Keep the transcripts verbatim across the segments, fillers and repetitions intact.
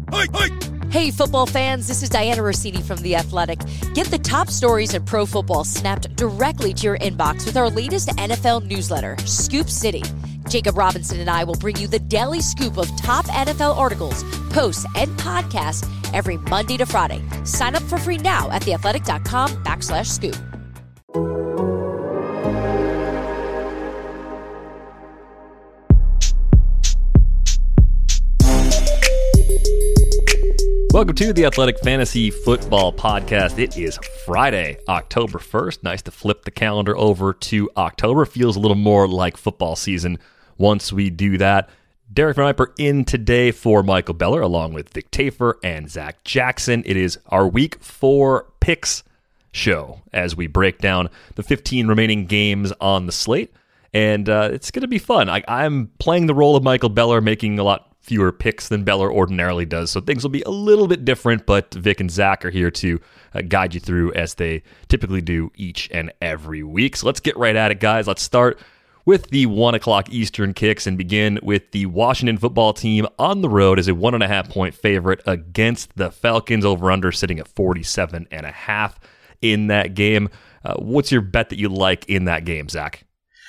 Hey, football fans, this is Diana Rossini from The Athletic. Get the top stories in pro football snapped directly to your inbox with our latest N F L newsletter, Scoop City. Jacob Robinson and I will bring you the daily scoop of top N F L articles, posts, and podcasts every Monday to Friday. Sign up for free now at theathletic.com backslash scoop. Welcome to the Athletic Fantasy Football Podcast. It is Friday, October first. Nice to flip the calendar over to October. Feels a little more like football season once we do that. Derek Van Riper in today for Michael Beller, along with Vic Tafur and Zach Jackson. It is our week four picks show as we break down the fifteen remaining games on the slate. And uh, it's going to be fun. I, I'm playing the role of Michael Beller, making a lot fewer picks than Beller ordinarily does, so things will be a little bit different, but Vic and Zach are here to uh, guide you through as they typically do each and every week. So let's get right at it, guys. Let's start with the one o'clock Eastern kicks and begin with the Washington football team on the road as a one and a half point favorite against the Falcons. Over-under sitting at forty-seven and a half in that game. Uh, what's your bet that you like in that game, Zach?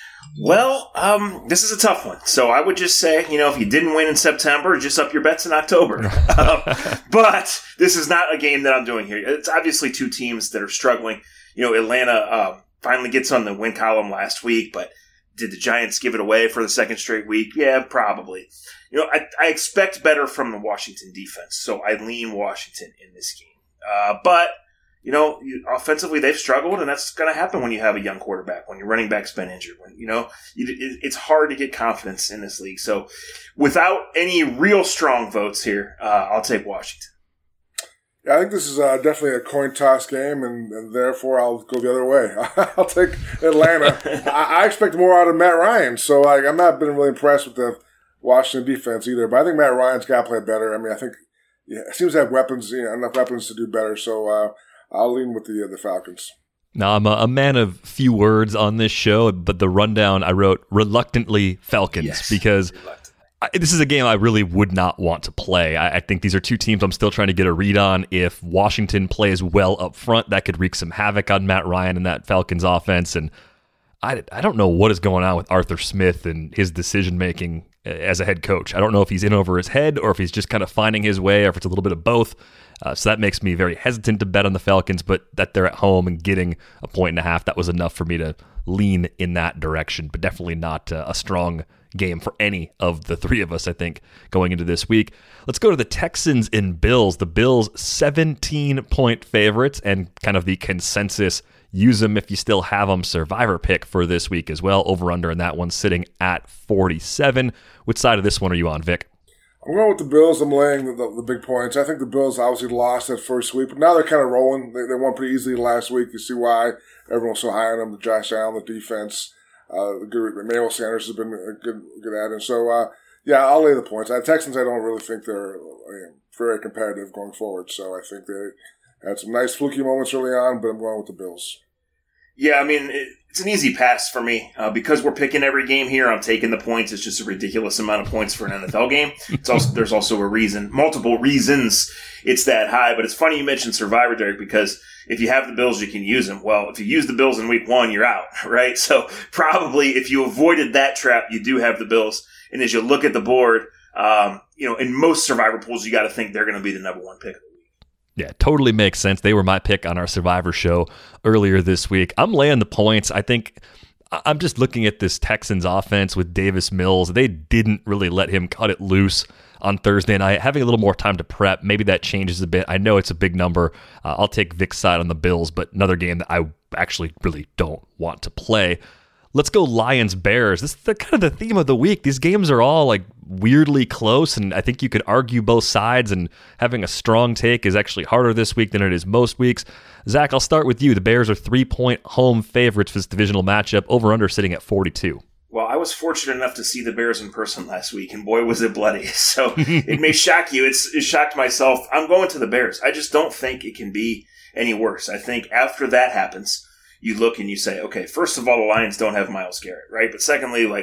Well, um, this is a tough one. So I would just say, you know, if you didn't win in September, just up your bets in October. um, but this is not a game that I'm doing here. It's obviously two teams that are struggling. You know, Atlanta uh, finally gets on the win column last week, but did the Giants give it away for the second straight week? Yeah, probably. You know, I, I expect better from the Washington defense, so I lean Washington in this game. Uh, but You know, you, offensively they've struggled, and that's going to happen when you have a young quarterback, when your running back's been injured. When you know, you, it, it's hard to get confidence in this league. So, without any real strong votes here, uh, I'll take Washington. Yeah, I think this is uh, definitely a coin toss game, and, and therefore I'll go the other way. I'll take Atlanta. I, I expect more out of Matt Ryan, so like, I'm not been really impressed with the Washington defense either. But I think Matt Ryan's got to play better. I mean, I think yeah, it seems to have weapons, you know, enough weapons to do better. So. Uh, I'll lean with the uh, the Falcons. Now, I'm a, a man of few words on this show, but the rundown I wrote reluctantly Falcons yes, because I, this is a game I really would not want to play. I, I think these are two teams I'm still trying to get a read on. If Washington plays well up front, that could wreak some havoc on Matt Ryan and that Falcons offense. And I, I don't know what is going on with Arthur Smith and his decision-making as a head coach. I don't know if he's in over his head or if he's just kind of finding his way or if it's a little bit of both. Uh, so that makes me very hesitant to bet on the Falcons, but that they're at home and getting a point and a half, that was enough for me to lean in that direction, but definitely not uh, a strong game for any of the three of us, I think, going into this week. Let's go to the Texans and Bills. The Bills, seventeen-point favorites and kind of the consensus, use them if you still have them, survivor pick for this week as well. Over-under in that one sitting at forty-seven. Which side of this one are you on, Vic? I'm going with the Bills. I'm laying the, the, the big points. I think the Bills obviously lost that first week, but now they're kind of rolling. They, they won pretty easily last week. You see why everyone was so high on them. The Josh Allen, the defense, uh, the good Emmanuel Sanders has been a good good add-in. So, uh, yeah, I'll lay the points. The Texans, I don't really think they're you know, very competitive going forward. So I think they had some nice fluky moments early on, but I'm going with the Bills. Yeah, I mean, it, it's an easy pass for me. Uh, because we're picking every game here, I'm taking the points. It's just a ridiculous amount of points for an N F L game. It's also There's also a reason, multiple reasons it's that high. But it's funny you mentioned Survivor, Derek, because if you have the Bills, you can use them. Well, if you use the Bills in week one, you're out, right? So probably if you avoided that trap, you do have the Bills. And as you look at the board, um, you know, in most Survivor pools, you got to think they're going to be the number one pick. Yeah, totally makes sense. They were my pick on our Survivor show earlier this week. I'm laying the points. I think I'm just looking at this Texans offense with Davis Mills. They didn't really let him cut it loose on Thursday night. Having a little more time to prep, maybe that changes a bit. I know it's a big number. Uh, I'll take Vic's side on the Bills, but another game that I actually really don't want to play. Let's go Lions-Bears. This is the, kind of the theme of the week. These games are all like weirdly close, and I think you could argue both sides, and having a strong take is actually harder this week than it is most weeks. Zach, I'll start with you. The Bears are three-point home favorites for this divisional matchup, over-under sitting at forty-two. Well, I was fortunate enough to see the Bears in person last week, and boy, was it bloody. So it may shock you. It's, it shocked myself. I'm going to the Bears. I just don't think it can be any worse. I think after that happens, you look and you say, okay, first of all, the Lions don't have Myles Garrett, right? But secondly, like,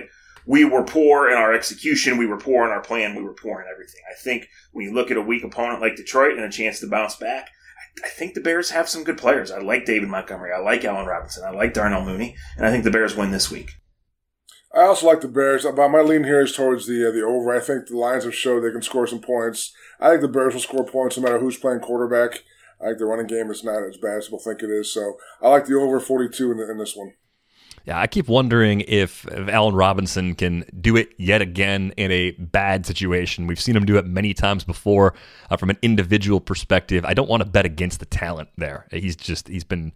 we were poor in our execution, we were poor in our plan, we were poor in everything. I think when you look at a weak opponent like Detroit and a chance to bounce back, I think the Bears have some good players. I like David Montgomery. I like Allen Robinson. I like Darnell Mooney. And I think the Bears win this week. I also like the Bears, but my lean here is towards the uh, the over. I think the Lions have showed they can score some points. I think the Bears will score points no matter who's playing quarterback. I think the running game is not as bad as people think it is. So I like the over forty-two in, the, in this one. Yeah, I keep wondering if, if Allen Robinson can do it yet again in a bad situation. We've seen him do it many times before uh, from an individual perspective. I don't want to bet against the talent there. He's just, he's been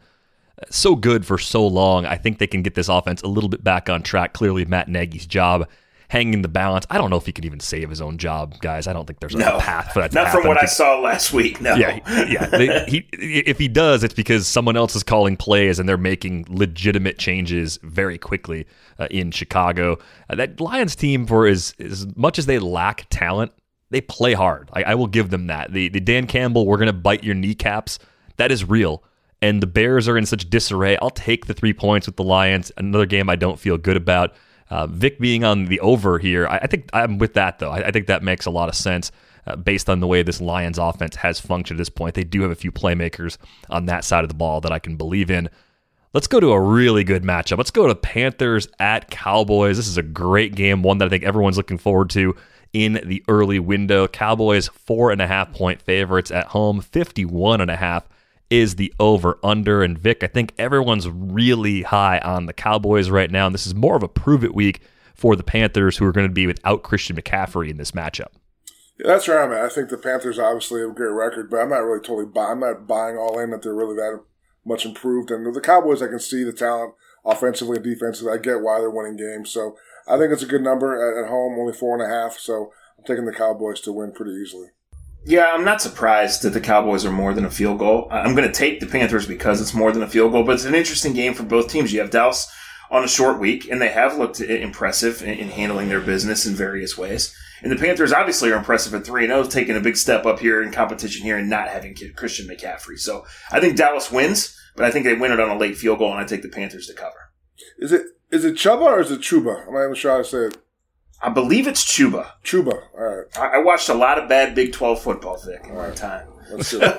so good for so long. I think they can get this offense a little bit back on track. Clearly, Matt Nagy's job hanging the balance. I don't know if he could even save his own job, guys. I don't think there's a no, path for that to not happen. Not from what I saw last week, no. Yeah, yeah. They, he, if he does, it's because someone else is calling plays and they're making legitimate changes very quickly uh, in Chicago. Uh, that Lions team, for as, as much as they lack talent, they play hard. I, I will give them that. The, the Dan Campbell, we're going to bite your kneecaps, that is real. And the Bears are in such disarray. I'll take the three points with the Lions. Another game I don't feel good about. Uh, Vic being on the over here, I, I think I'm with that, though. I, I think that makes a lot of sense uh, based on the way this Lions offense has functioned at this point. They do have a few playmakers on that side of the ball that I can believe in. Let's go to a really good matchup. Let's go to Panthers at Cowboys. This is a great game, one that I think everyone's looking forward to in the early window. Cowboys, four and a half point favorites at home, fifty-one and a half is the over-under. And Vic, I think everyone's really high on the Cowboys right now, and this is more of a prove-it week for the Panthers, who are going to be without Christian McCaffrey in this matchup. Yeah, that's where I'm at. I think the Panthers obviously have a great record, but I'm not really totally buy, I'm not buying all in that they're really that much improved. And the Cowboys, I can see the talent offensively and defensively. I get why they're winning games. So I think it's a good number at, at home, only four and a half. So I'm taking the Cowboys to win pretty easily. Yeah, I'm not surprised that the Cowboys are more than a field goal. I'm going to take the Panthers because it's more than a field goal, but it's an interesting game for both teams. You have Dallas on a short week, and they have looked impressive in handling their business in various ways. And the Panthers obviously are impressive at three and oh, taking a big step up here in competition here and not having Christian McCaffrey. So I think Dallas wins, but I think they win it on a late field goal, and I take the Panthers to cover. Is it is it Chuba or is it Chuba? I'm not even sure how to say it. I believe it's Chuba. Chuba, all right. I, I watched a lot of bad Big twelve football, Vic, in my time. That's good.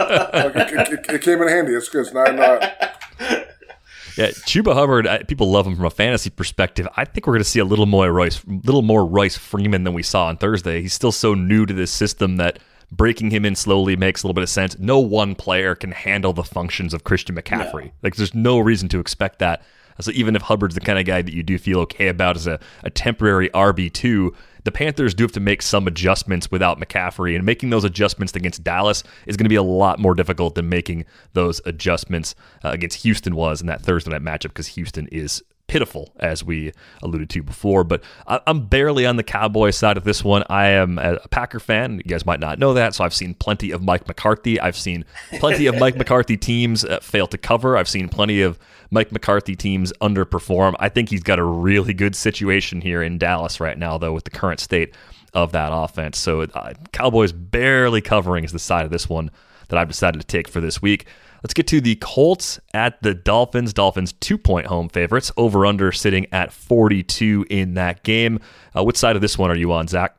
it, it, it came in handy. It's good. It's not, not. Yeah, Chuba Hubbard, I, people love him from a fantasy perspective. I think we're going to see a little more Royce, little more Royce Freeman than we saw on Thursday. He's still so new to this system that breaking him in slowly makes a little bit of sense. No one player can handle the functions of Christian McCaffrey. No. Like, there's no reason to expect that. So even if Hubbard's the kind of guy that you do feel okay about as a, a temporary R B two, the Panthers do have to make some adjustments without McCaffrey, and making those adjustments against Dallas is going to be a lot more difficult than making those adjustments uh, against Houston was in that Thursday night matchup, because Houston is pitiful, as we alluded to before. But I'm barely on the Cowboys side of this one. I am a Packer fan. You guys might not know that, so I've seen plenty of Mike McCarthy. I've seen plenty of Mike McCarthy teams uh, fail to cover. I've seen plenty of Mike McCarthy teams underperform. I think he's got a really good situation here in Dallas right now, though, with the current state of that offense. So uh, Cowboys barely covering is the side of this one that I've decided to take for this week. Let's get to the Colts at the Dolphins. Dolphins two-point home favorites. Over-under sitting at forty-two in that game. Uh, which side of this one are you on, Zach?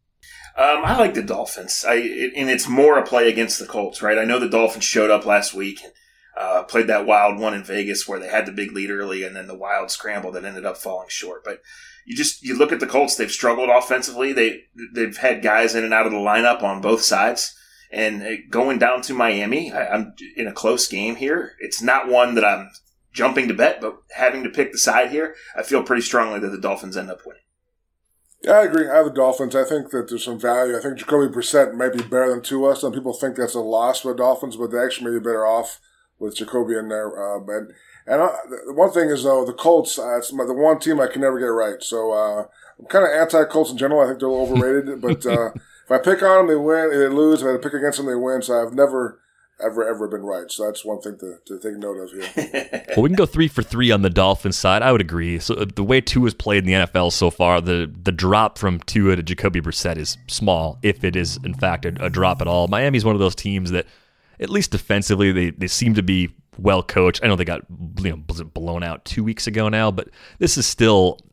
Um, I like the Dolphins. I, and it's more a play against the Colts, right? I know the Dolphins showed up last week and uh, played that wild one in Vegas where they had the big lead early and then the wild scramble that ended up falling short. But you just you look at the Colts, they've struggled offensively. They, they've had guys in and out of the lineup on both sides. And going down to Miami, I, I'm in a close game here. It's not one that I'm jumping to bet, but having to pick the side here, I feel pretty strongly that the Dolphins end up winning. Yeah, I agree. I have the Dolphins. I think that there's some value. I think Jacoby Brissett might be better than Tua. Some people think that's a loss for the Dolphins, but they actually may be better off with Jacoby in there. Uh, but and uh, the one thing is, though, the Colts, uh, it's my, the one team I can never get right. So uh, I'm kind of anti-Colts in general. I think they're overrated, but uh, if I pick on them, they win. If they lose, if I pick against them, they win. So I've never, ever, ever been right. So that's one thing to, to take note of here. Well, we can go three for three on the Dolphins side. I would agree. So the way Tua has played in the N F L so far, the the drop from Tua to Jacoby Brissett is small, if it is, in fact, a, a drop at all. Miami's one of those teams that, at least defensively, they, they seem to be well coached. I know they got you know blown out two weeks ago now, but this is still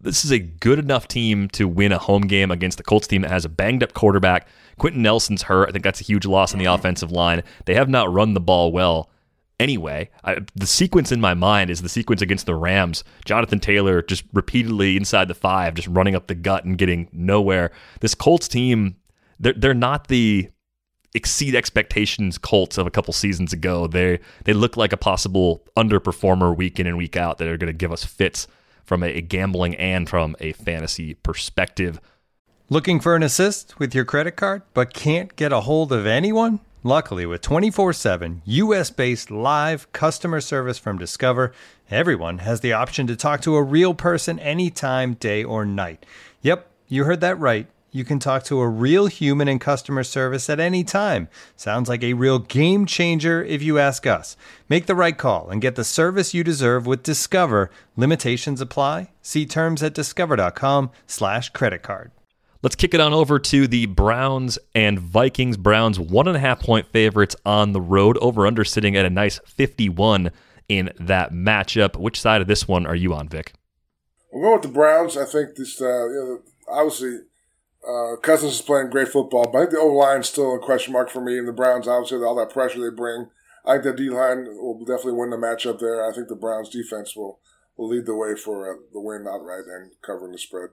this is a good enough team to win a home game against the Colts team that has a banged-up quarterback. Quentin Nelson's hurt. I think that's a huge loss on the offensive line. They have not run the ball well anyway. I, the sequence in my mind is the sequence against the Rams. Jonathan Taylor just repeatedly inside the five, just running up the gut and getting nowhere. This Colts team, they're, they're not the exceed expectations Colts of a couple seasons ago. They they look like a possible underperformer week in and week out that are going to give us fits from a, a gambling and from a fantasy perspective. Looking for an assist with your credit card but can't get a hold of anyone? Luckily, with twenty-four seven U S-based live customer service from Discover, everyone has the option to talk to a real person anytime, day or night. Yep, you heard that right. You can talk to a real human in customer service at any time. Sounds like a real game changer if you ask us. Make the right call and get the service you deserve with Discover. Limitations apply. See terms at discover.com slash credit card. Let's kick it on over to the Browns and Vikings. Browns one and a half point favorites on the road. Over under sitting at a nice fifty-one in that matchup. Which side of this one are you on, Vic? We'll go with the Browns. I think this, uh, you know, obviously, Uh, Cousins is playing great football, but I think the O-line is still a question mark for me. And the Browns, obviously, all that pressure they bring. I think the D-line will definitely win the matchup there. I think the Browns' defense will, will lead the way for uh, the win outright and covering the spread.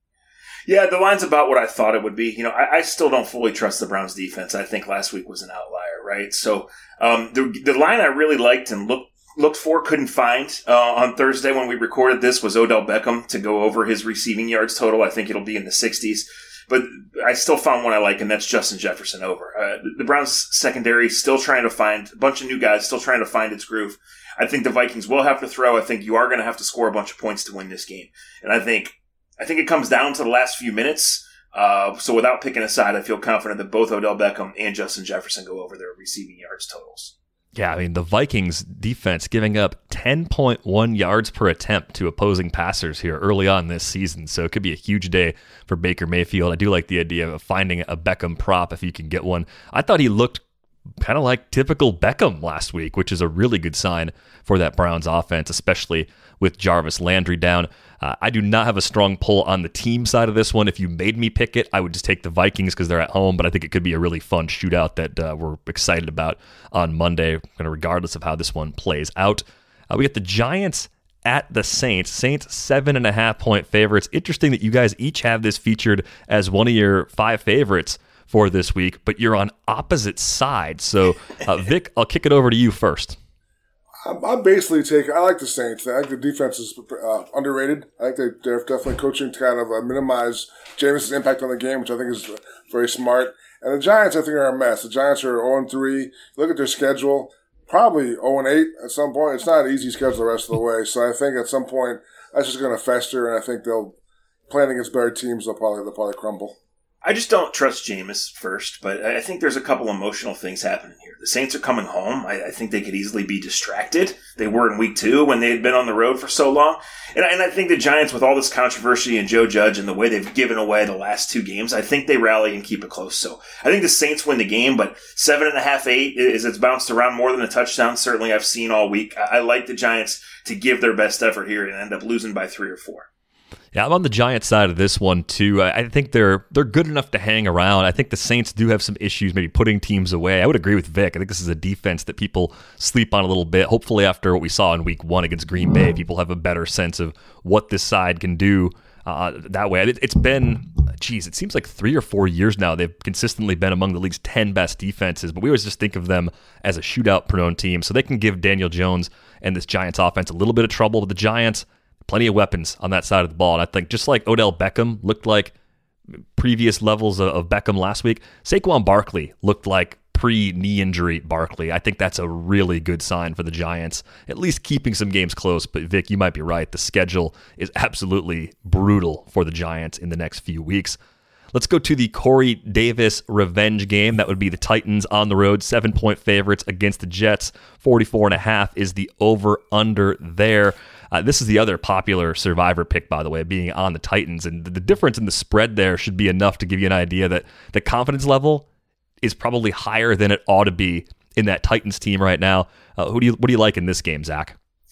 Yeah, the line's about what I thought it would be. You know, I, I still don't fully trust the Browns' defense. I think last week was an outlier, right? So um, the the line I really liked and looked looked for, couldn't find uh, on Thursday when we recorded this was Odell Beckham to go over his receiving yards total. I think it'll be in the sixties. But I still found one I like, and that's Justin Jefferson over. Uh, the Browns secondary still trying to find a bunch of new guys, still trying to find its groove. I think the Vikings will have to throw. I think you are going to have to score a bunch of points to win this game. And I think I think it comes down to the last few minutes. Uh, so without picking a side, I feel confident that both Odell Beckham and Justin Jefferson go over their receiving yards totals. Yeah, I mean, the Vikings defense giving up ten point one yards per attempt to opposing passers here early on this season. So it could be a huge day for Baker Mayfield. I do like the idea of finding a Beckham prop if you can get one. I thought he looked kind of like typical Beckham last week, which is a really good sign for that Browns offense, especially with Jarvis Landry down. Uh, I do not have a strong pull on the team side of this one. If you made me pick it, I would just take the Vikings because they're at home, but I think it could be a really fun shootout that uh, we're excited about on Monday, kind of regardless of how this one plays out. Uh, we got the Giants at the Saints. Saints seven and a half point favorites. Interesting that you guys each have this featured as one of your five favorites for this week, but you're on opposite sides. So, uh, Vic, I'll kick it over to you first. I'm, I'm basically taking. I like the Saints. I think the defense is uh, underrated. I think they, they're definitely coaching to kind of uh, minimize Jameis's impact on the game, which I think is very smart. And the Giants, I think, are a mess. The Giants are oh and three. Look at their schedule. Probably oh and eight at some point. It's not an easy schedule the rest of the way. So I think at some point that's just going to fester, and I think they'll playing against better teams. They'll probably they'll probably crumble. I just don't trust Jameis first, but I think there's a couple emotional things happening here. The Saints are coming home. I, I think they could easily be distracted. They were in week two when they had been on the road for so long. And I, and I think the Giants, with all this controversy and Joe Judge and the way they've given away the last two games, I think they rally and keep it close. So I think the Saints win the game, but seven and a half, eight is it's bounced around more than a touchdown. Certainly I've seen all week. I, I like the Giants to give their best effort here and end up losing by three or four. Yeah, I'm on the Giants side of this one too. I think they're they're good enough to hang around. I think the Saints do have some issues maybe putting teams away. I would agree with Vic. I think this is a defense that people sleep on a little bit. Hopefully after what we saw in week one against Green Bay, people have a better sense of what this side can do uh, that way. It, it's been, geez, it seems like three or four years now they've consistently been among the league's ten best defenses, but we always just think of them as a shootout-prone team, so they can give Daniel Jones and this Giants offense a little bit of trouble. With the Giants, plenty of weapons on that side of the ball. And I think just like Odell Beckham looked like previous levels of Beckham last week, Saquon Barkley looked like pre-knee injury Barkley. I think that's a really good sign for the Giants, at least keeping some games close. But Vic, you might be right. The schedule is absolutely brutal for the Giants in the next few weeks. Let's go to the Corey Davis revenge game. That would be the Titans on the road, seven-point favorites against the Jets. forty-four and a half is the over-under there. Uh, this is the other popular Survivor pick, by the way, being on the Titans. And the difference in the spread there should be enough to give you an idea that the confidence level is probably higher than it ought to be in that Titans team right now. Uh, who do you, what do you like in this game, Zach?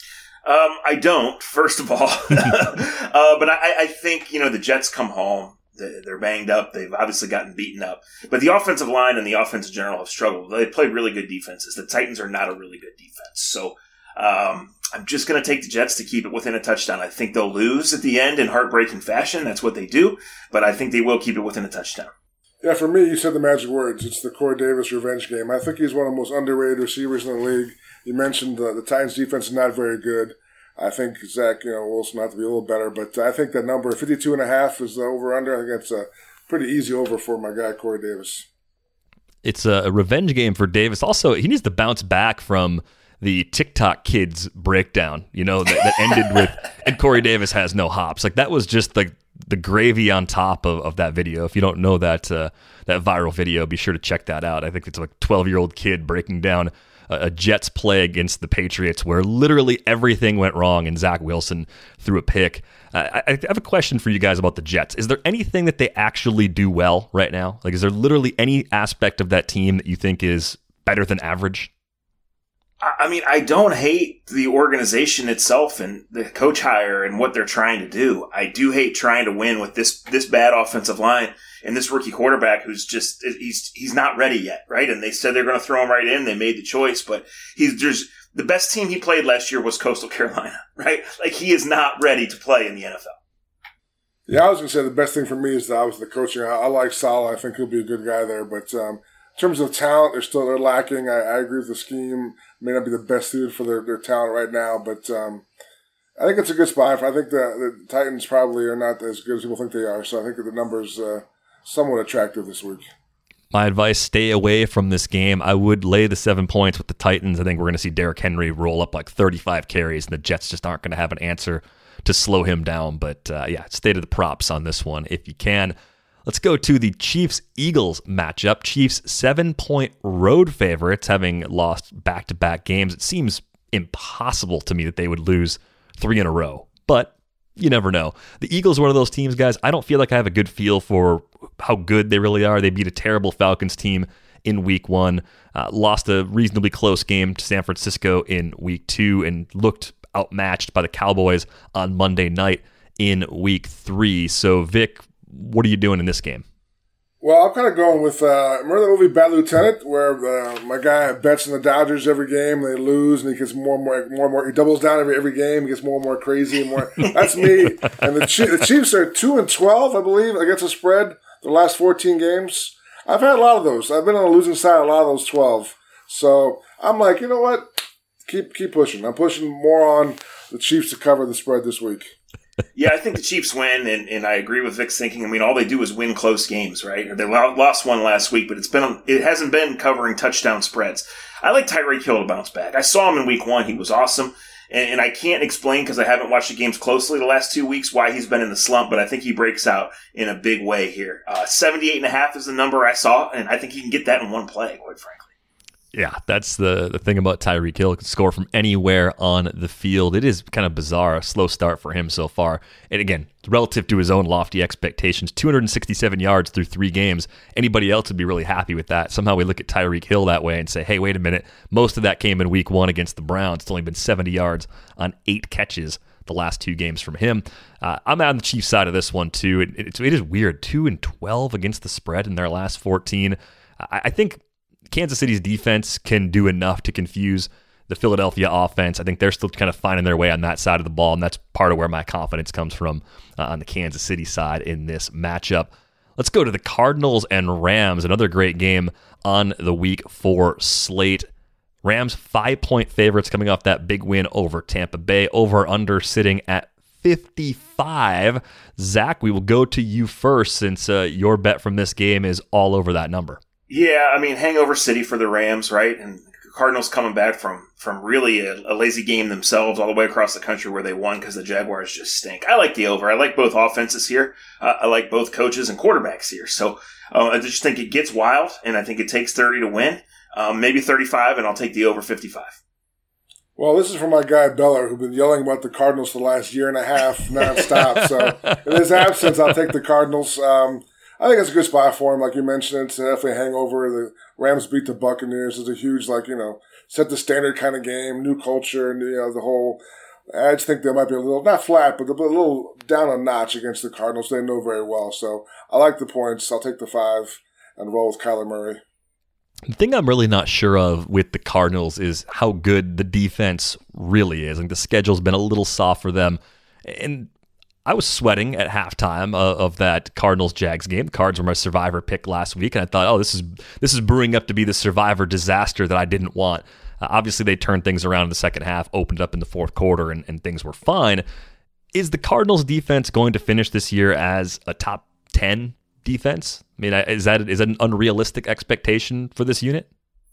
Um, I don't, first of all. uh, but I, I think, you know, the Jets come home. They're banged up. They've obviously gotten beaten up. But the offensive line and the offense in general have struggled. They played really good defenses. The Titans are not a really good defense. So um, I'm just going to take the Jets to keep it within a touchdown. I think they'll lose at the end in heartbreaking fashion. That's what they do. But I think they will keep it within a touchdown. Yeah, for me, you said the magic words. It's the Corey Davis revenge game. I think he's one of the most underrated receivers in the league. You mentioned the, the Titans' defense is not very good. I think Zach, you know, Wilson have to be a little better, but I think that number fifty-two and a half is the over-under. I think that's a pretty easy over for my guy, Corey Davis. It's a revenge game for Davis. Also, he needs to bounce back from the TikTok kids breakdown, you know, that, that ended with, and Corey Davis has no hops. Like, that was just like the gravy on top of, of that video. If you don't know that uh, that viral video, be sure to check that out. I think it's like a twelve-year-old kid breaking down a Jets play against the Patriots where literally everything went wrong and Zach Wilson threw a pick. Uh, I, I have a question for you guys about the Jets. Is there anything that they actually do well right now? Like, is there literally any aspect of that team that you think is better than average? I mean, I don't hate the organization itself and the coach hire and what they're trying to do. I do hate trying to win with this this bad offensive line and this rookie quarterback who's just he's he's not ready yet, right? And they said they're going to throw him right in. They made the choice, but he's there's the best team he played last year was Coastal Carolina, right? Like, he is not ready to play in the N F L. Yeah, I was going to say the best thing for me is that I was the coaching. I, I like Saleh. I think he'll be a good guy there, but um, in terms of talent, they're still they're lacking. I, I agree with the scheme. May not be the best suited for their, their talent right now, but um, I think it's a good spot. I think the, the Titans probably are not as good as people think they are, so I think that the number's uh, somewhat attractive this week. My advice, stay away from this game. I would lay the seven points with the Titans. I think we're going to see Derrick Henry roll up like thirty-five carries, and the Jets just aren't going to have an answer to slow him down. But uh, yeah, stay to the props on this one if you can. Let's go to the Chiefs-Eagles matchup. Chiefs seven-point road favorites, having lost back-to-back games. It seems impossible to me that they would lose three in a row, but you never know. The Eagles are one of those teams, guys. I don't feel like I have a good feel for how good they really are. They beat a terrible Falcons team in week one, uh, lost a reasonably close game to San Francisco in week two, and looked outmatched by the Cowboys on Monday night in week three. So, Vic, what are you doing in this game? Well, I'm kind of going with, uh, remember the movie Bad Lieutenant, where uh, my guy bets on the Dodgers every game, they lose, and he gets more and more, more and more, he doubles down every every game, he gets more and more crazy and more. That's me. And the, Chief, the Chiefs are two and twelve, I believe, against the spread the last fourteen games. I've had a lot of those. I've been on the losing side of a lot of those twelve. So I'm like, you know what? Keep keep pushing. I'm pushing more on the Chiefs to cover the spread this week. Yeah, I think the Chiefs win, and, and I agree with Vic's thinking. I mean, all they do is win close games, right? They lost one last week, but it's been it hasn't been covering touchdown spreads. I like Tyreek Hill to bounce back. I saw him in week one. He was awesome, and, and I can't explain because I haven't watched the games closely the last two weeks why he's been in the slump, but I think he breaks out in a big way here. Uh, seventy-eight and a half is the number I saw, and I think he can get that in one play, quite frankly. Yeah, that's the, the thing about Tyreek Hill. He can score from anywhere on the field. It is kind of bizarre, a slow start for him so far. And again, relative to his own lofty expectations, two hundred sixty-seven yards through three games. Anybody else would be really happy with that. Somehow we look at Tyreek Hill that way and say, hey, wait a minute. Most of that came in week one against the Browns. It's only been seventy yards on eight catches the last two games from him. Uh, I'm on the Chiefs side of this one, too. It, it, it is weird. two and twelve against the spread in their last fourteen. I, I think Kansas City's defense can do enough to confuse the Philadelphia offense. I think they're still kind of finding their way on that side of the ball, and that's part of where my confidence comes from uh, on the Kansas City side in this matchup. Let's go to the Cardinals and Rams, another great game on the week four slate. Rams five-point favorites coming off that big win over Tampa Bay, over-under sitting at fifty-five. Zach, we will go to you first since uh, your bet from this game is all over that number. Yeah, I mean, hangover city for the Rams, right? And Cardinals coming back from from really a, a lazy game themselves all the way across the country where they won because the Jaguars just stink. I like the over. I like both offenses here. Uh, I like both coaches and quarterbacks here. So uh, I just think it gets wild, and I think it takes thirty to win. Um, maybe thirty-five, and I'll take the over fifty-five. Well, this is from my guy Beller, who's been yelling about the Cardinals for the last year and a half nonstop. So in his absence, I'll take the Cardinals. Um, I think it's a good spot for him. Like you mentioned, it's definitely a hangover. The Rams beat the Buccaneers. It's a huge, like, you know, set the standard kind of game, new culture, and, you know, the whole I just think they might be a little, not flat, but a little down a notch against the Cardinals. They know very well. So I like the points. I'll take the five and roll with Kyler Murray. The thing I'm really not sure of with the Cardinals is how good the defense really is. Like the schedule's been a little soft for them. And I was sweating at halftime of, of that Cardinals-Jags game. The Cards were my survivor pick last week, and I thought, oh, this is this is brewing up to be the survivor disaster that I didn't want. Uh, obviously, they turned things around in the second half, opened up in the fourth quarter, and, and things were fine. Is the Cardinals' defense going to finish this year as a top ten defense? I mean, is that is that an unrealistic expectation for this unit?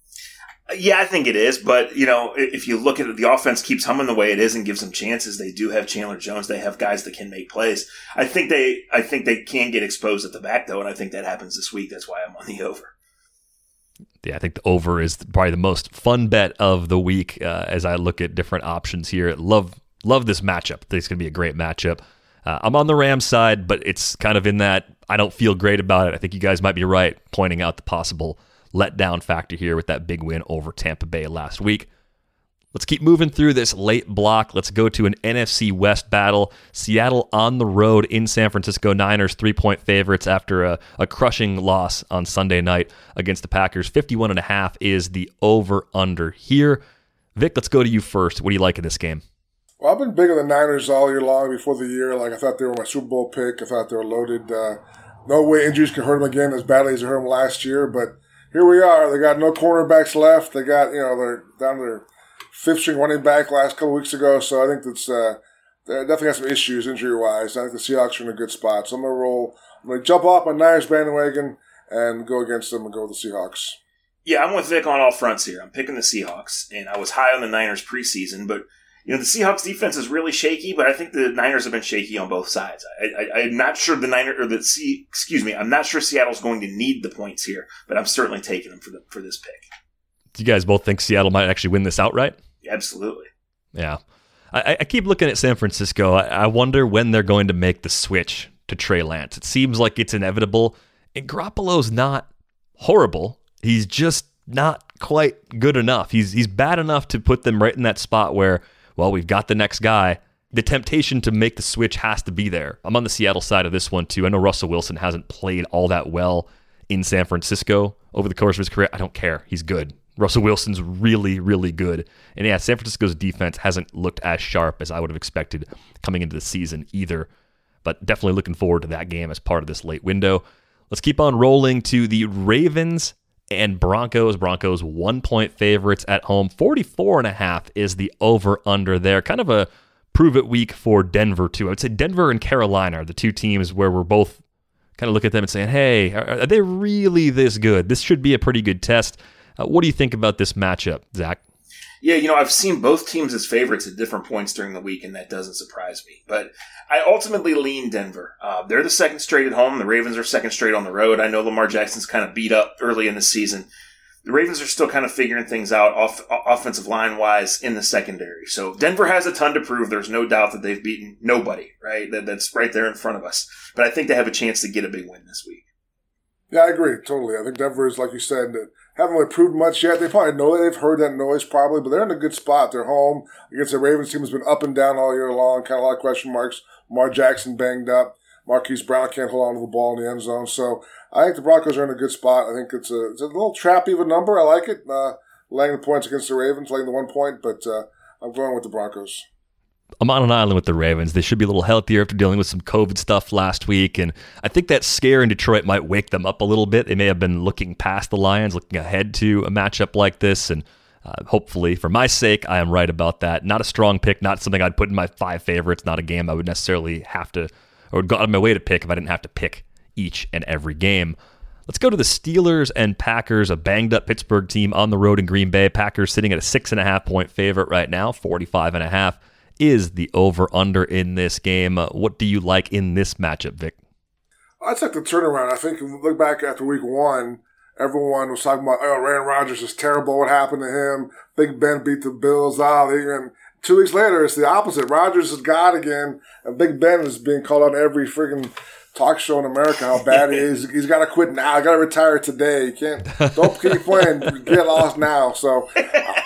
Yeah, I think it is, but, you know, if you look at it, the offense keeps humming the way it is and gives them chances. They do have Chandler Jones. They have guys that can make plays. I think they I think they can get exposed at the back, though, and I think that happens this week. That's why I'm on the over. Yeah, I think the over is probably the most fun bet of the week uh, as I look at different options here. Love love this matchup. I think it's going to be a great matchup. Uh, I'm on the Rams side, but it's kind of in that I don't feel great about it. I think you guys might be right pointing out the possible letdown factor here with that big win over Tampa Bay last week. Let's keep moving through this late block. Let's go to an N F C West battle. Seattle on the road in San Francisco. Niners three-point favorites after a, a crushing loss on Sunday night against the Packers. fifty-one and a half is the over-under here. Vic, let's go to you first. What do you like in this game? Well, I've been big on the Niners all year long before the year. Like, I thought they were my Super Bowl pick. I thought they were loaded. Uh, no way injuries can hurt them again as badly as they hurt them last year, but here we are. They got no cornerbacks left. They got, you know, they're down to their fifth string running back last couple weeks ago. So I think that's, uh, they definitely got some issues injury wise. I think the Seahawks are in a good spot. So I'm going to roll, I'm going to jump off my Niners bandwagon and go against them and go with the Seahawks. Yeah, I'm with Vic on all fronts here. I'm picking the Seahawks, and I was high on the Niners preseason, but you know, the Seahawks defense is really shaky, but I think the Niners have been shaky on both sides. I, I, I'm not sure the Niners or the C, excuse me, I'm not sure Seattle's going to need the points here, but I'm certainly taking them for the for this pick. Do you guys both think Seattle might actually win this outright? Absolutely. Yeah, I, I keep looking at San Francisco. I, I wonder when they're going to make the switch to Trey Lance. It seems like it's inevitable. And Garoppolo's not horrible. He's just not quite good enough. He's he's bad enough to put them right in that spot where, well, we've got the next guy. The temptation to make the switch has to be there. I'm on the Seattle side of this one, too. I know Russell Wilson hasn't played all that well in San Francisco over the course of his career. I don't care. He's good. Russell Wilson's really, really good. And yeah, San Francisco's defense hasn't looked as sharp as I would have expected coming into the season either. But definitely looking forward to that game as part of this late window. Let's keep on rolling to the Ravens and Broncos. Broncos one-point favorites at home. forty-four and a half is the over-under there. Kind of a prove-it week for Denver, too. I would say Denver and Carolina are the two teams where we're both kind of looking at them and saying, hey, are, are they really this good? This should be a pretty good test. Uh, what do you think about this matchup, Zach? Yeah, you know, I've seen both teams as favorites at different points during the week, and that doesn't surprise me. But I ultimately lean Denver. Uh, they're the second straight at home. The Ravens are second straight on the road. I know Lamar Jackson's kind of beat up early in the season. The Ravens are still kind of figuring things out off, offensive line-wise in the secondary. So Denver has a ton to prove. There's no doubt that they've beaten nobody, right? That, that's right there in front of us. But I think they have a chance to get a big win this week. Yeah, I agree, totally. I think Denver is, like you said, haven't really proved much yet. They probably know that. They've heard that noise probably, but they're in a good spot. They're home against the Ravens team has been up and down all year long, kind of a lot of question marks. Lamar Jackson banged up. Marquise Brown can't hold on to the ball in the end zone. So I think the Broncos are in a good spot. I think it's a, it's a little trappy of a number. I like it. Uh, laying the points against the Ravens, laying the one point, but uh, I'm going with the Broncos. I'm on an island with the Ravens. They should be a little healthier after dealing with some COVID stuff last week, and I think that scare in Detroit might wake them up a little bit. They may have been looking past the Lions, looking ahead to a matchup like this, and uh, hopefully, for my sake, I am right about that. Not a strong pick, not something I'd put in my five favorites, not a game I would necessarily have to, or would go out of my way to pick if I didn't have to pick each and every game. Let's go to the Steelers and Packers, a banged-up Pittsburgh team on the road in Green Bay. Packers sitting at a six and a half point favorite right now, forty-five and a half. Is the over-under in this game. Uh, what do you like in this matchup, Vic? I'd like the turnaround. I think if you look back after week one, everyone was talking about, oh, Aaron Rodgers is terrible. What happened to him? Big Ben beat the Bills. Oh, they, and two weeks later, it's the opposite. Rodgers is God again, and Big Ben is being called on every freaking talk show in America how bad he is. He's got to quit now. Got to retire today. You can't. Don't keep playing. Get lost now. So I,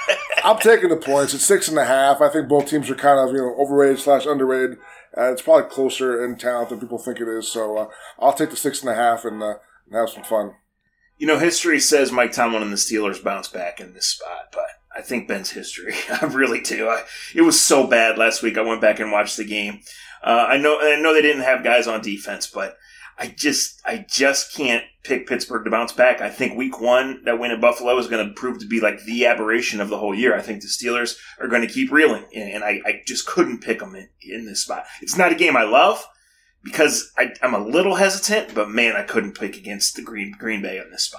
I'm taking the points. It's six and a half. I think both teams are kind of, you know, overrated slash underrated. Uh, it's probably closer in talent than people think it is. So uh, I'll take the six and a half and, uh, and have some fun. You know, history says Mike Tomlin and the Steelers bounce back in this spot, but I think Ben's history. I really do. I, it was so bad last week. I went back and watched the game. Uh, I know, I know they didn't have guys on defense, but I just, I just can't pick Pittsburgh to bounce back. I think week one, that win in Buffalo is going to prove to be like the aberration of the whole year. I think the Steelers are going to keep reeling, and I, I just couldn't pick them in, in this spot. It's not a game I love because I, I'm a little hesitant, but man, I couldn't pick against the Green, Green Bay on this spot.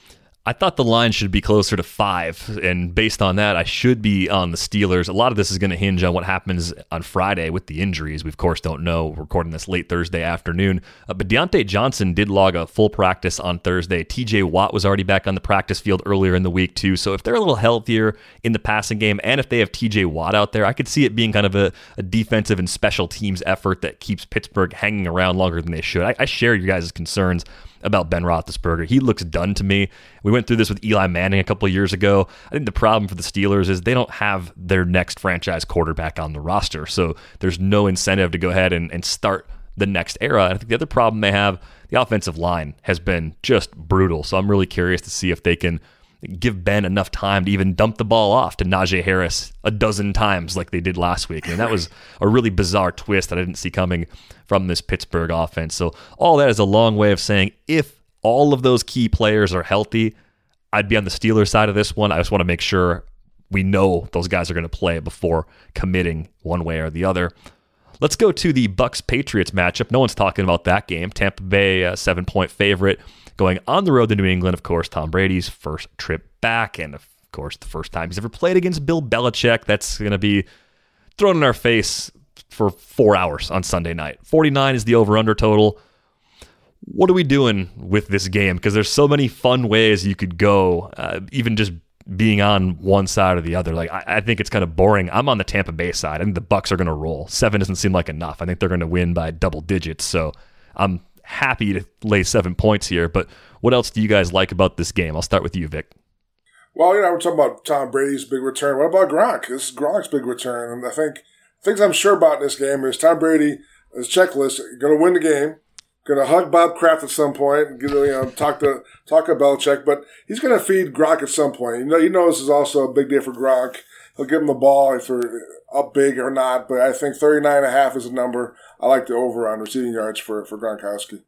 I thought the line should be closer to five, and based on that, I should be on the Steelers. A lot of this is going to hinge on what happens on Friday with the injuries. We, of course, don't know. We're recording this late Thursday afternoon. Uh, but Deontay Johnson did log a full practice on Thursday. T J Watt was already back on the practice field earlier in the week, too. So if they're a little healthier in the passing game, and if they have T J Watt out there, I could see it being kind of a, a defensive and special teams effort that keeps Pittsburgh hanging around longer than they should. I, I share you guys' concerns about Ben Roethlisberger. He looks done to me. We went through this with Eli Manning a couple of years ago. I think the problem for the Steelers is they don't have their next franchise quarterback on the roster, so there's no incentive to go ahead and, and start the next era. And I think the other problem they have, the offensive line has been just brutal, so I'm really curious to see if they can give Ben enough time to even dump the ball off to Najee Harris a dozen times like they did last week. And that was a really bizarre twist that I didn't see coming from this Pittsburgh offense. So all that is a long way of saying if all of those key players are healthy, I'd be on the Steelers side of this one. I just want to make sure we know those guys are going to play before committing one way or the other. Let's go to the Bucs-Patriots matchup. No one's talking about that game. Tampa Bay, a seven-point favorite, going on the road to New England. Of course, Tom Brady's first trip back, and of course, the first time he's ever played against Bill Belichick. That's going to be thrown in our face for four hours on Sunday night. forty-nine is the over-under total. What are we doing with this game? Because there's so many fun ways you could go, uh, even just being on one side or the other. Like I, I think it's kind of boring. I'm on the Tampa Bay side. I think the Bucs are going to roll. Seven doesn't seem like enough. I think they're going to win by double digits. So I'm happy to lay seven points here. But what else do you guys like about this game? I'll start with you, Vic. Well, you know, we're talking about Tom Brady's big return. What about Gronk? This is Gronk's big return. And I think things I'm sure about in this game is Tom Brady, his checklist, going to win the game, going to hug Bob Kraft at some point, and you know, talk to talk to Belichick, but he's going to feed Gronk at some point. You know, he knows this is also a big day for Gronk. He'll give him the ball if they're up big or not, but I think thirty-nine and a half is a number. I like the over on receiving yards for, for Gronkowski.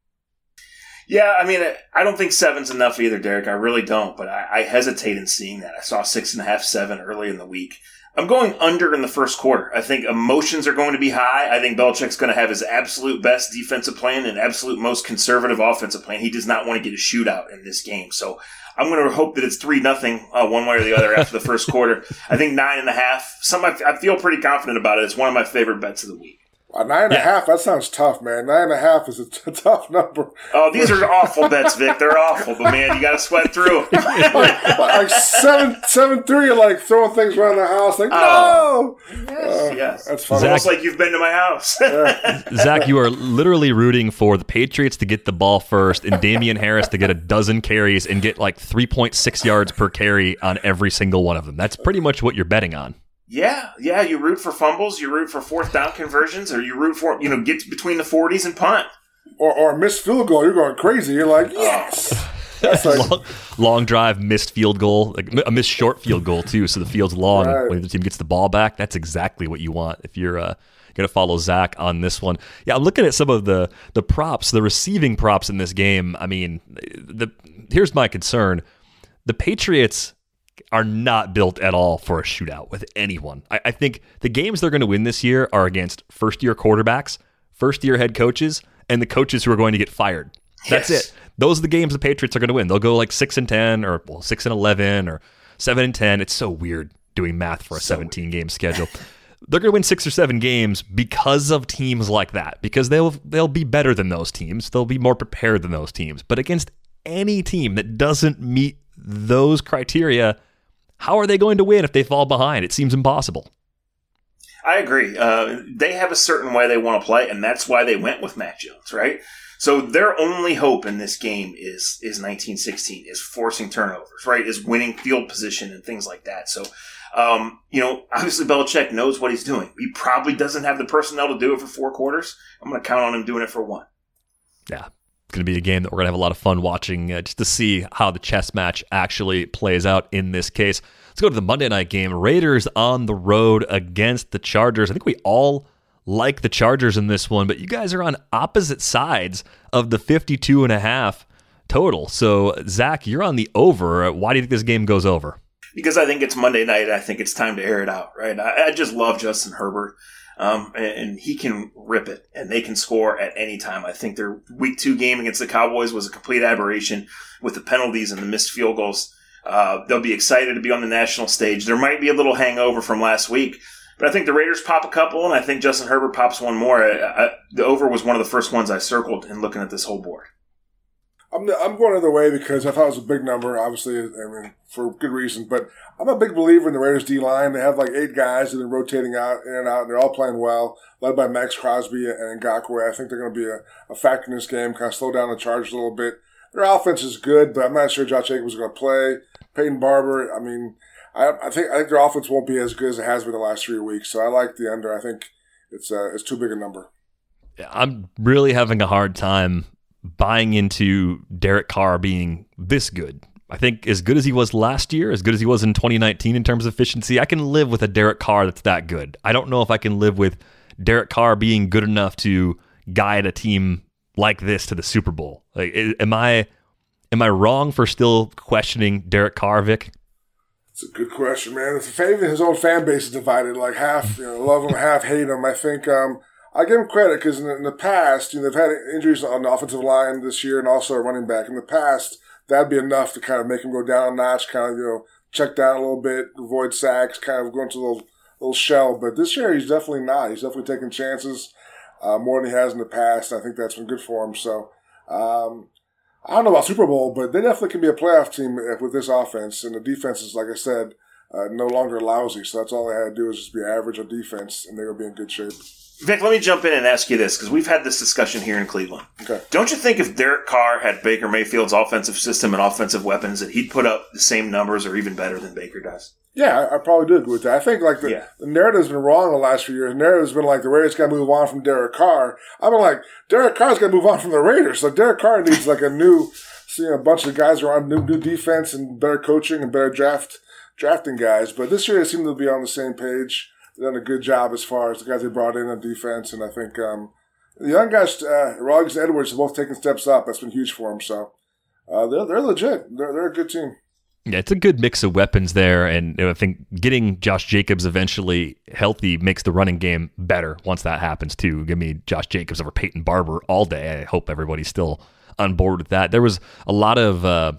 Yeah, I mean, I don't think seven's enough either, Derek. I really don't, but I, I hesitate in seeing that. I saw six and a half, seven early in the week. I'm going under in the first quarter. I think emotions are going to be high. I think Belichick's going to have his absolute best defensive plan and absolute most conservative offensive plan. He does not want to get a shootout in this game. So I'm going to hope that it's three nothing uh, one way or the other after the first quarter. I think nine and a half. Some I, I feel pretty confident about it. It's one of my favorite bets of the week. A nine and yeah. a half, that sounds tough, man. Nine and a half is a, t- a tough number. Oh, these are awful bets, Vic. They're awful, but man, you got to sweat through. like, like seven, seven, three, you're like throwing things around the house. Like, oh. no! Yes, uh, yes. That's funny. Zach, almost like you've been to my house. yeah. Zach, you are literally rooting for the Patriots to get the ball first and Damian Harris to get a dozen carries and get like three point six yards per carry on every single one of them. That's pretty much what you're betting on. Yeah, yeah, you root for fumbles, you root for fourth down conversions, or you root for, you know, get between the forties and punt. Or or a missed field goal, you're going crazy. You're like, yes! That's like, long, long drive, missed field goal, like a missed short field goal, too, so the field's long right. when the team gets the ball back. That's exactly what you want if you're uh, going to follow Zach on this one. Yeah, I'm looking at some of the, the props, the receiving props in this game. I mean, the here's my concern. The Patriots are not built at all for a shootout with anyone. I, I think the games they're going to win this year are against first-year quarterbacks, first-year head coaches, and the coaches who are going to get fired. That's yes. it. Those are the games the Patriots are going to win. They'll go like six and ten, or well, six and eleven, or seven and ten. It's so weird doing math for a seventeen-game schedule. They're going to win six or seven games because of teams like that, because they'll they'll be better than those teams. They'll be more prepared than those teams. But against any team that doesn't meet those criteria, how are they going to win if they fall behind? It seems impossible. I agree. Uh, they have a certain way they want to play, and that's why they went with Mac Jones, right? So their only hope in this game is is nineteen sixteen, is forcing turnovers, right? Is winning field position and things like that. So, um, you know, obviously Belichick knows what he's doing. He probably doesn't have the personnel to do it for four quarters. I'm going to count on him doing it for one. Yeah. It's going to be a game that we're going to have a lot of fun watching uh, just to see how the chess match actually plays out in this case. Let's go to the Monday night game. Raiders on the road against the Chargers. I think we all like the Chargers in this one, but you guys are on opposite sides of the fifty-two and a half total. So, Zach, you're on the over. Why do you think this game goes over? Because I think it's Monday night. I think it's time to air it out, right? I, I just love Justin Herbert. Um, and, and he can rip it, and they can score at any time. I think their week two game against the Cowboys was a complete aberration with the penalties and the missed field goals. Uh, they'll be excited to be on the national stage. There might be a little hangover from last week, but I think the Raiders pop a couple, and I think Justin Herbert pops one more. I, I, the over was one of the first ones I circled in looking at this whole board. I'm I'm going the other way because I thought it was a big number, obviously, I mean, for good reason. But I'm a big believer in the Raiders D-line. They have like eight guys that are rotating out in and out, and they're all playing well, led by Max Crosby and Ngakoue. I think they're going to be a, a factor in this game, kind of slow down the Chargers a little bit. Their offense is good, but I'm not sure Josh Jacobs is going to play. Peyton Barber, I mean, I, I think I think their offense won't be as good as it has been the last three weeks. So I like the under. I think it's uh, it's too big a number. Yeah, I'm really having a hard time buying into Derek Carr being this good. I think as good as he was last year, as good as he was in twenty nineteen in terms of efficiency, I can live with a Derek Carr that's that good. I don't know if I can live with Derek Carr being good enough to guide a team like this to the Super Bowl. Like, am I am I wrong for still questioning Derek Carr, Vic? It's a good question, man. If even his own fan base is divided, like half you know, love him, half hate him. I think um, I give him credit because in, in the past, you know, they've had injuries on the offensive line this year and also a running back. In the past, that'd be enough to kind of make him go down a notch, kind of, you know, check down a little bit, avoid sacks, kind of go into a little, little shell. But this year, he's definitely not. He's definitely taking chances uh, more than he has in the past. I think that's been good for him. So, um, I don't know about Super Bowl, but they definitely can be a playoff team with this offense. And the defense is, like I said, uh, no longer lousy. So that's all they had to do is just be average on defense, and they will be in good shape. Vic, let me jump in and ask you this, because we've had this discussion here in Cleveland. Okay. Don't you think if Derek Carr had Baker Mayfield's offensive system and offensive weapons, that he'd put up the same numbers or even better than Baker does? Yeah, I, I probably do agree with that. I think like the, yeah. the narrative's been wrong the last few years. The narrative's been like the Raiders got to move on from Derek Carr. I've been like, Derek Carr's got to move on from the Raiders. So Derek Carr needs like a new, seeing a bunch of guys around, new new defense and better coaching and better draft drafting guys. But this year they seem to be on the same page. They've done a good job as far as the guys they brought in on defense. And I think um, the young guys, uh, Ruggs and Edwards, have both taken steps up. That's been huge for them. So uh, they're, they're legit. They're, they're a good team. Yeah, it's a good mix of weapons there. And I think getting Josh Jacobs eventually healthy makes the running game better once that happens, too. Give me Josh Jacobs over Peyton Barber all day. I hope everybody's still on board with that. There was a lot of... Uh,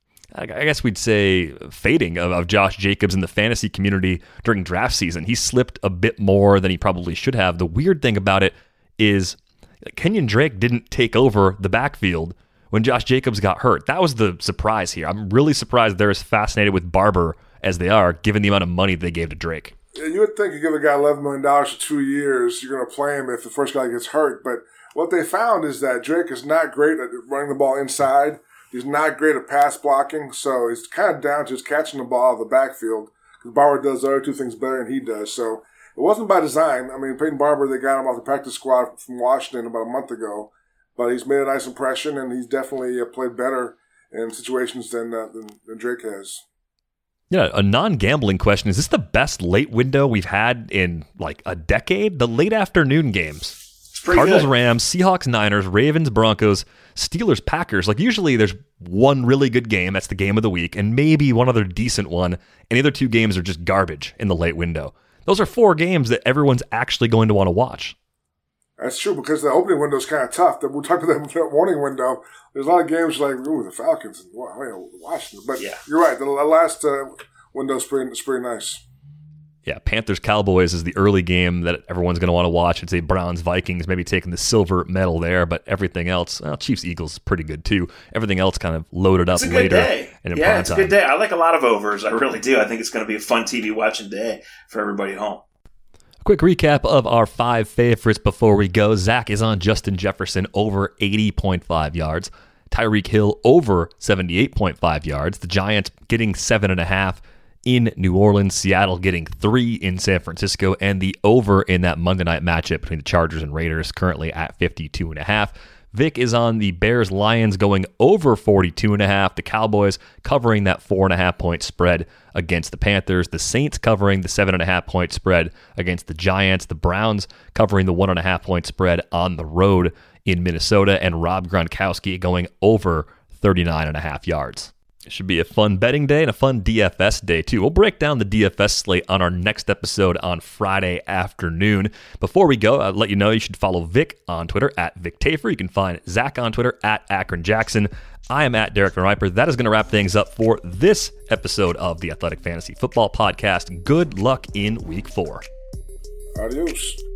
I guess we'd say fading of, of Josh Jacobs in the fantasy community during draft season. He slipped a bit more than he probably should have. The weird thing about it is Kenyon Drake didn't take over the backfield when Josh Jacobs got hurt. That was the surprise here. I'm really surprised they're as fascinated with Barber as they are, given the amount of money they gave to Drake. Yeah, you would think you give a guy eleven million dollars for two years, you're going to play him if the first guy gets hurt. But what they found is that Drake is not great at running the ball inside. He's not great at pass blocking, so he's kind of down to just catching the ball out of the backfield. Because Barber does the other two things better than he does. So it wasn't by design. I mean, Peyton Barber, they got him off the practice squad from Washington about a month ago. But he's made a nice impression, and he's definitely uh, played better in situations than, uh, than than Drake has. Yeah, a non-gambling question. Is this the best late window we've had in like a decade? The late afternoon games. Cardinals, good. Rams, Seahawks, Niners, Ravens, Broncos, Steelers, Packers. Like usually there's one really good game. That's the game of the week. And maybe one other decent one. And the other two games are just garbage in the late window. Those are four games that everyone's actually going to want to watch. That's true because the opening window is kind of tough. We're talking about the morning window. There's a lot of games like, ooh, the Falcons and Washington. But yeah. You're right. The last uh, window is pretty, is pretty nice. Yeah, Panthers-Cowboys is the early game that everyone's going to want to watch. I'd say Browns-Vikings maybe taking the silver medal there, but everything else, well, Chiefs-Eagles pretty good too. Everything else kind of loaded up later. Day. And in yeah, prime it's time. a good day. I like a lot of overs. I really do. I think it's going to be a fun T V watching day for everybody at home. A quick recap of our five favorites before we go. Zach is on Justin Jefferson over eighty point five yards. Tyreek Hill over seventy-eight point five yards. The Giants getting seven and a half in New Orleans. Seattle getting three in San Francisco, and the over in that Monday night matchup between the Chargers and Raiders currently at fifty-two and a half. Vic is on the Bears Lions going over forty-two and a half. The Cowboys covering that four and a half point spread against the Panthers. The Saints covering the seven and a half point spread against the Giants. The Browns covering the one and a half point spread on the road in Minnesota, and Rob Gronkowski going over thirty-nine and a half yards. It should be a fun betting day and a fun D F S day, too. We'll break down the D F S slate on our next episode on Friday afternoon. Before we go, I'll let you know you should follow Vic on Twitter at Vic Tafer. You can find Zach on Twitter at Akron Jackson. I am at Derek Van Riper. That is going to wrap things up for this episode of the Athletic Fantasy Football Podcast. Good luck in week four. Adios.